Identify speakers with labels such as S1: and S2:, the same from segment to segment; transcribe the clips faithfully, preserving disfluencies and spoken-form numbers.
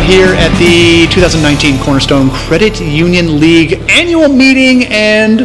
S1: here at the two thousand nineteen Cornerstone Credit Union League annual meeting and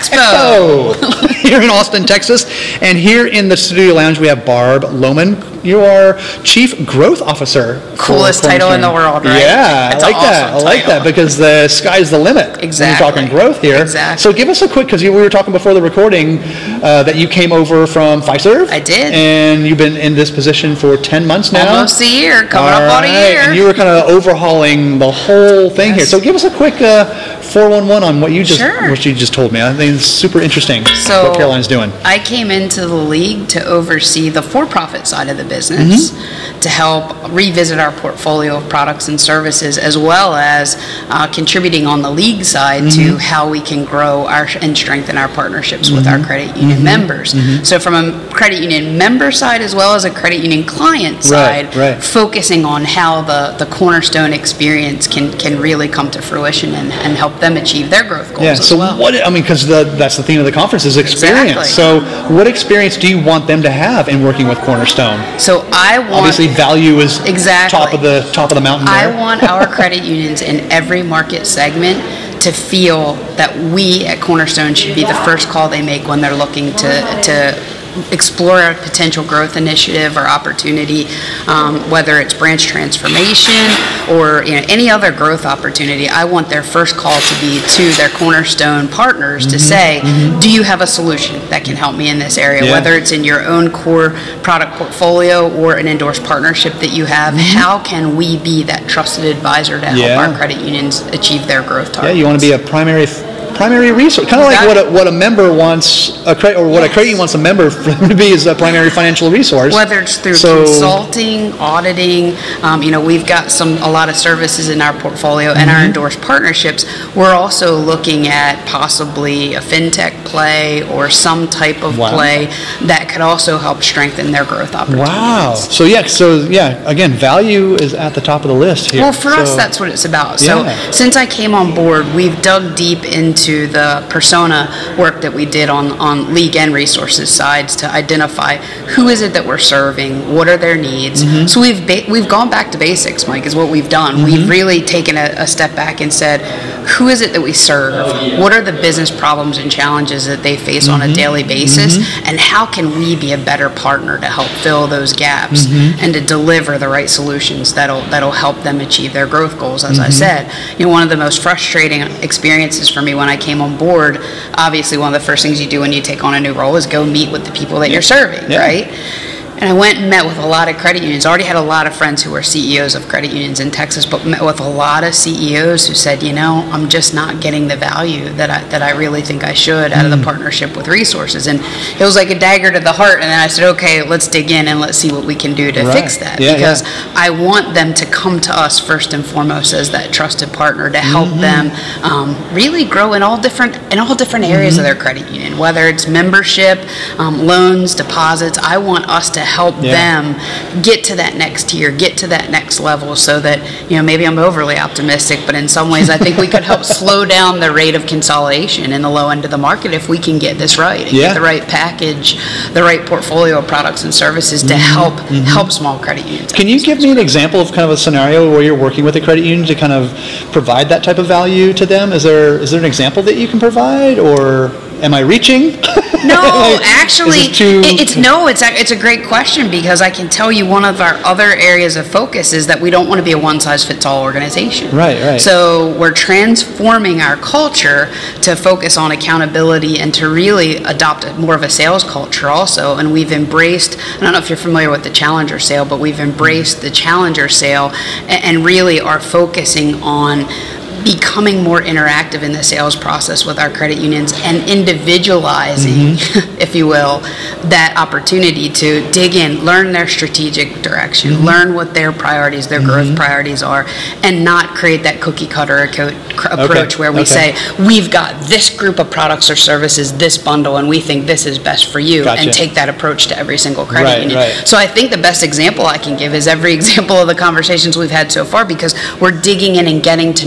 S2: Expo,
S1: Expo here in Austin, Texas. And here in the studio lounge, we have Barb Lohman. You are Chief Growth Officer.
S2: Coolest title in the world, right?
S1: Yeah,
S2: it's
S1: I like
S2: awesome
S1: that. I like
S2: title.
S1: that because the sky's the limit.
S2: Exactly.
S1: When you're talking growth here.
S2: Exactly.
S1: So give us a quick, because we were talking before the recording uh, that you came over from Fiserv.
S2: I did.
S1: And you've been in this position for ten months now.
S2: Almost a year, coming
S1: All
S2: up on a
S1: right.
S2: year.
S1: And you were kind of overhauling the whole thing
S2: Yes.
S1: here. So give us a quick uh, four one one on what you just
S2: Sure.
S1: what you just told me. I think it's super interesting
S2: So
S1: what Caroline's doing.
S2: I came into the league to oversee the for-profit side of the business,
S1: Mm-hmm.
S2: to help revisit our portfolio of products and services, as well as uh, contributing on the league side
S1: Mm-hmm.
S2: to how we can grow our and strengthen our partnerships with our credit union members.
S1: Mm-hmm.
S2: So from a credit union member side as well as a credit union client side,
S1: Right, right.
S2: focusing on how the, the Cornerstone experience can, can really come to fruition and, and help them achieve their growth goals
S1: Yeah.
S2: as
S1: So
S2: well.
S1: what I mean, because that's the theme of the conference is experience.
S2: Exactly.
S1: So what experience do you want them to have in working with Cornerstone?
S2: So I want
S1: Obviously, value is
S2: Exactly.
S1: top of the top of the mountain
S2: I
S1: there.
S2: want our credit unions in every market segment to feel that we at Cornerstone should be the first call they make when they're looking to to explore a potential growth initiative or opportunity, um, whether it's branch transformation or you know any other growth opportunity. I want their first call to be to their Cornerstone partners to say, do you have a solution that can help me in this area?
S1: Yeah.
S2: Whether it's in your own core product portfolio or an endorsed partnership that you have, how can we be that trusted advisor to help
S1: Yeah.
S2: our credit unions achieve their growth
S1: Yeah,
S2: targets?
S1: you want to be a primary primary resource, kind of like what a, what a member wants a credit or what a credit union wants a member for them to be is a primary financial resource.
S2: Whether it's through
S1: So-
S2: consulting, auditing, um, you know, we've got some a lot of services in our portfolio and
S1: Mm-hmm.
S2: our endorsed partnerships. We're also looking at possibly a fintech play or some type of
S1: Wow.
S2: play that could also help strengthen their growth opportunities.
S1: Wow. So yeah, so yeah, again, value is at the top of the list here.
S2: Well, for us,
S1: So-
S2: that's what it's about. So
S1: Yeah.
S2: since I came on board, we've dug deep into the persona work that we did on, on league and resources sides to identify who is it that we're serving, what are their needs.
S1: Mm-hmm.
S2: So we've ba- we've gone back to basics, Mike, is what we've done.
S1: Mm-hmm.
S2: We've really taken a, a step back and said, who is it that we serve? What are the business problems and challenges that they face on a daily basis? And how can we be a better partner to help fill those gaps and to deliver the right solutions that'll that'll help them achieve their growth goals? As I said, you know, one of the most frustrating experiences for me when I came on board, obviously one of the first things you do when you take on a new role is go meet with the people that you're serving,
S1: Yeah.
S2: right? And I went and met with a lot of credit unions. I already had a lot of friends who were C E Os of credit unions in Texas, but met with a lot of C E Os who said, you know, I'm just not getting the value that I that I really think I should out of the partnership with resources. And it was like a dagger to the heart. And then I said, okay, let's dig in and let's see what we can do to
S1: Right.
S2: fix that.
S1: Yeah,
S2: because
S1: yeah.
S2: I want them to come to us first and foremost as that trusted partner to help them um, really grow in all different in all different areas of their credit union, whether it's membership, um, loans, deposits. I want us to help
S1: Yeah.
S2: them get to that next tier, get to that next level, so that you know maybe I'm overly optimistic, but in some ways I think we could help slow down the rate of consolidation in the low end of the market if we can get this right and
S1: Yeah.
S2: get the right package, the right portfolio of products and services to help help small credit unions.
S1: Can you give me an example of kind of a scenario where you're working with a credit union to kind of provide that type of value to them? Is there is there an example that you can provide, or am I reaching?
S2: No,
S1: Like,
S2: actually,
S1: is it too-
S2: it, it's no. It's a, it's a great question because I can tell you one of our other areas of focus is that we don't want to be a one-size-fits-all organization.
S1: Right, right.
S2: So we're transforming our culture to focus on accountability and to really adopt a, more of a sales culture also. And we've embraced. I don't know if you're familiar with the Challenger sale, but we've embraced the Challenger sale and, and really are focusing on becoming more interactive in the sales process with our credit unions and individualizing, mm-hmm. if you will, that opportunity to dig in, learn their strategic direction, mm-hmm. learn what their priorities, their mm-hmm. growth priorities are, and not create that cookie cutter approach
S1: okay.
S2: where we
S1: okay.
S2: say, we've got this group of products or services, this bundle, and we think this is best for you,
S1: gotcha.
S2: and take that approach to every single credit
S1: right,
S2: union.
S1: Right.
S2: So I think the best example I can give is every example of the conversations we've had so far, because we're digging in and getting to know the credit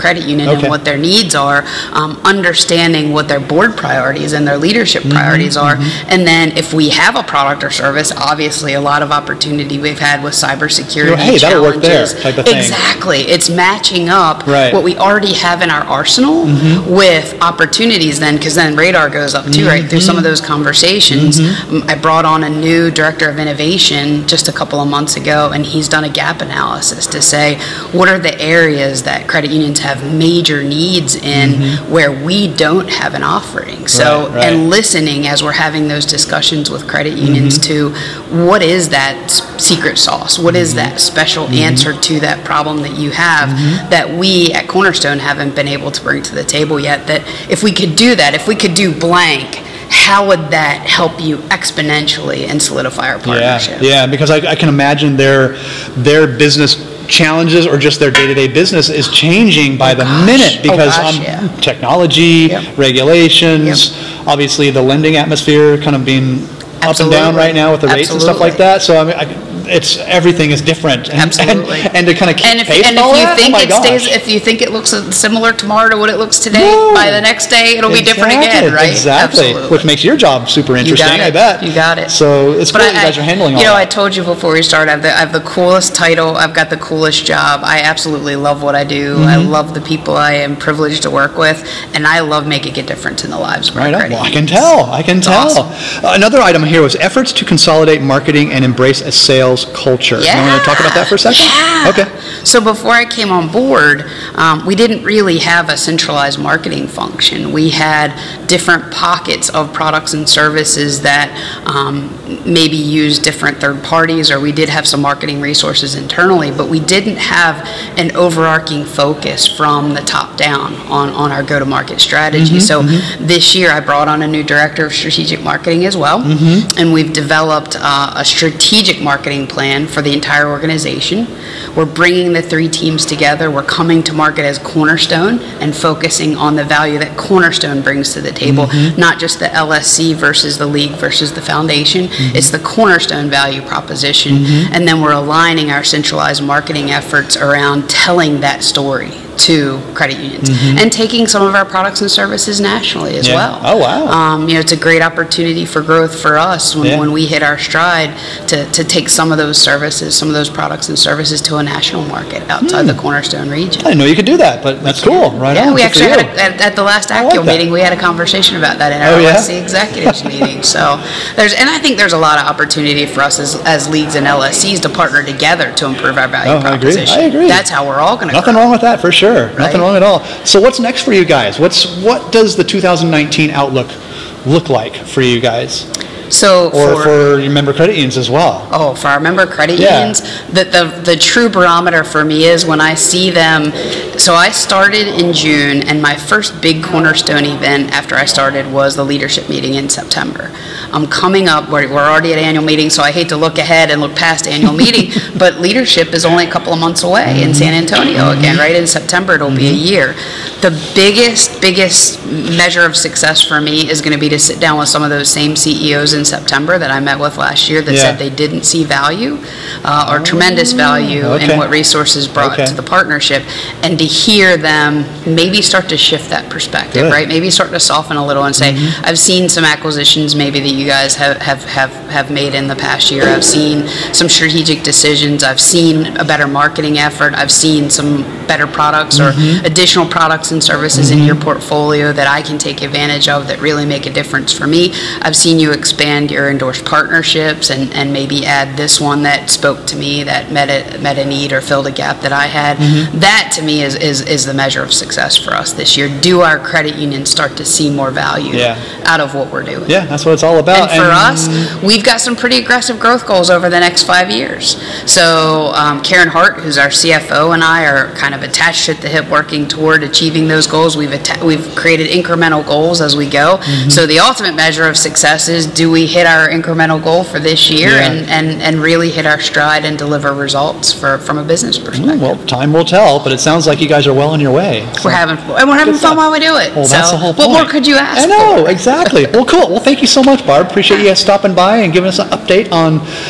S2: credit union
S1: Okay.
S2: and what their needs are, um, understanding what their board priorities and their leadership
S1: Mm-hmm,
S2: priorities are. And then if we have a product or service, obviously a lot of opportunity we've had with cybersecurity
S1: Hey, that'll work there,
S2: challenges.
S1: type of thing.
S2: Exactly. It's matching up
S1: Right.
S2: what we already have in our arsenal with opportunities then, because then radar goes up too, right, through some of those conversations. Um, I brought on a new director of innovation just a couple of months ago, and he's done a gap analysis to say, what are the areas that credit unions have major needs in where we don't have an offering? So,
S1: Right, right.
S2: and listening as we're having those discussions with credit unions to what is that s- secret sauce? What is that special answer to that problem that you have that we at Cornerstone haven't been able to bring to the table yet? That if we could do that, if we could do blank, how would that help you exponentially and solidify our partnership?
S1: Yeah, yeah, because I, I can imagine their their business challenges or just their day-to-day business is changing by the
S2: gosh.
S1: minute
S2: Oh,
S1: because
S2: gosh,
S1: um,
S2: yeah.
S1: technology,
S2: Yep.
S1: regulations, obviously the lending atmosphere kind of being up and down
S2: Absolutely.
S1: right now with the rates and stuff like
S2: Absolutely.
S1: that. So I mean, I, it's everything is different. And,
S2: Absolutely.
S1: And, and to kind of keep
S2: And if,
S1: pace
S2: and
S1: with all
S2: if you
S1: that,
S2: think
S1: oh my
S2: it stays,
S1: gosh.
S2: if you think it looks similar tomorrow to what it looks today,
S1: No.
S2: by the next day it'll be different
S1: Exactly,
S2: again, right?
S1: Exactly,
S2: Absolutely.
S1: which makes your job super interesting,
S2: You got
S1: I
S2: it.
S1: bet.
S2: You got it.
S1: So it's
S2: But
S1: cool
S2: I-
S1: you guys
S2: I-
S1: are handling all
S2: You know, I
S1: that.
S2: told you before we started, I have, the, I have the coolest title. I've got the coolest job. I absolutely love what I do. I
S1: Mm-hmm.
S2: love the people I am privileged to work with, and I love making a difference in the lives of our
S1: Right on.
S2: credit
S1: Well, I can
S2: unions.
S1: tell. I can
S2: It's
S1: tell.
S2: awesome.
S1: Uh, another item here was efforts to consolidate marketing and embrace a sales culture.
S2: Yeah.
S1: You want to talk about that for a second?
S2: Yeah.
S1: Okay.
S2: So before I came on board, um, we didn't really have a centralized marketing function. We had different pockets of products and services that um, maybe used different third parties, or we did have some marketing resources internally, but we didn't have an overarching focus from the top down on, on our go-to-market strategy. So this year I brought on a new director of strategic marketing as well, and we've developed uh, a strategic marketing plan for the entire organization. We're bringing the three teams together. We're coming to market as Cornerstone and focusing on the value that Cornerstone brings to the table, not just the L S C versus the league versus the foundation. It's the Cornerstone value proposition. And then we're aligning our centralized marketing efforts around telling that story to credit unions and taking some of our products and services nationally as
S1: Yeah.
S2: well.
S1: Oh, wow.
S2: Um, you know, it's a great opportunity for growth for us when,
S1: Yeah.
S2: when we hit our stride to, to take some of those services, some of those products and services to a national market outside the Cornerstone region.
S1: I didn't know you could do that, but that's cool. Right
S2: Yeah,
S1: on.
S2: we
S1: Good for
S2: actually had
S1: you.
S2: a, at, at the last
S1: I
S2: A C
S1: like
S2: O
S1: that.
S2: meeting, we had a conversation about that in our
S1: Oh, yeah?
S2: L S C executives meeting. So there's, and I think there's a lot of opportunity for us as, as leagues and L S Cs to partner together to improve our value
S1: Oh, I agree.
S2: proposition.
S1: I agree.
S2: That's how we're all going to grow.
S1: Nothing wrong with that for sure. Nothing
S2: Right?
S1: wrong at all. So what's next for you guys? What's what does the two thousand nineteen outlook look like for you guys,
S2: So
S1: or
S2: for,
S1: for your member credit unions as well?
S2: Oh, for our member credit
S1: Yeah.
S2: unions, the, the, the true barometer for me is when I see them. So I started in June, and my first big Cornerstone event after I started was the leadership meeting in September. I'm coming up, we're, we're already at annual meeting, so I hate to look ahead and look past annual meeting, but leadership is only a couple of months away in San Antonio again, right? In September, it'll be a year. The biggest, biggest measure of success for me is going to be to sit down with some of those same C E Os in September that I met with last year that
S1: Yeah.
S2: said they didn't see value uh, or tremendous value
S1: okay.
S2: in what resources brought
S1: Okay.
S2: to the partnership, and to hear them maybe start to shift that perspective,
S1: Good.
S2: right? Maybe start to soften a little and say, I've seen some acquisitions maybe that you guys have, have, have, have made in the past year. I've seen some strategic decisions. I've seen a better marketing effort. I've seen some better products or additional products and services in your portfolio that I can take advantage of that really make a difference for me. I've seen you expand your endorsed partnerships and, and maybe add this one that spoke to me, that met a, met a need or filled a gap that I had. That to me is, is, is the measure of success for us this year. Do our credit unions start to see more value
S1: Yeah.
S2: out of what we're doing?
S1: Yeah, that's what it's all about.
S2: And for us, we've got some pretty aggressive growth goals over the next five years. So um, Karen Hart, who's our C F O, and I are kind of attached at the hip working toward achieving those goals. We've atta- we've created incremental goals as we go. So the ultimate measure of success is, do we hit our incremental goal for this year
S1: Yeah.
S2: and, and, and really hit our stride and deliver results for, from a business perspective?
S1: Well, time will tell, but it sounds like you guys are well on your way.
S2: We're having and we're having
S1: Good
S2: fun
S1: stuff.
S2: while we do it.
S1: Well,
S2: so
S1: that's the whole
S2: what
S1: point.
S2: more could you ask
S1: I know,
S2: for?
S1: exactly. Well, cool. Well, thank you so much, Barb. Appreciate you guys stopping by and giving us an update on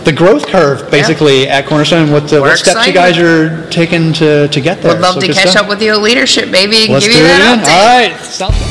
S1: the growth curve, basically, at Cornerstone. What, the,
S2: We're
S1: what steps you
S2: excited.
S1: guys are taking to, to get there.
S2: Would love
S1: So
S2: to
S1: good
S2: catch
S1: stuff.
S2: up with you at Leadership, baby, and
S1: Let's
S2: give
S1: do
S2: you
S1: it
S2: that
S1: in.
S2: update.
S1: All right. Sounds good.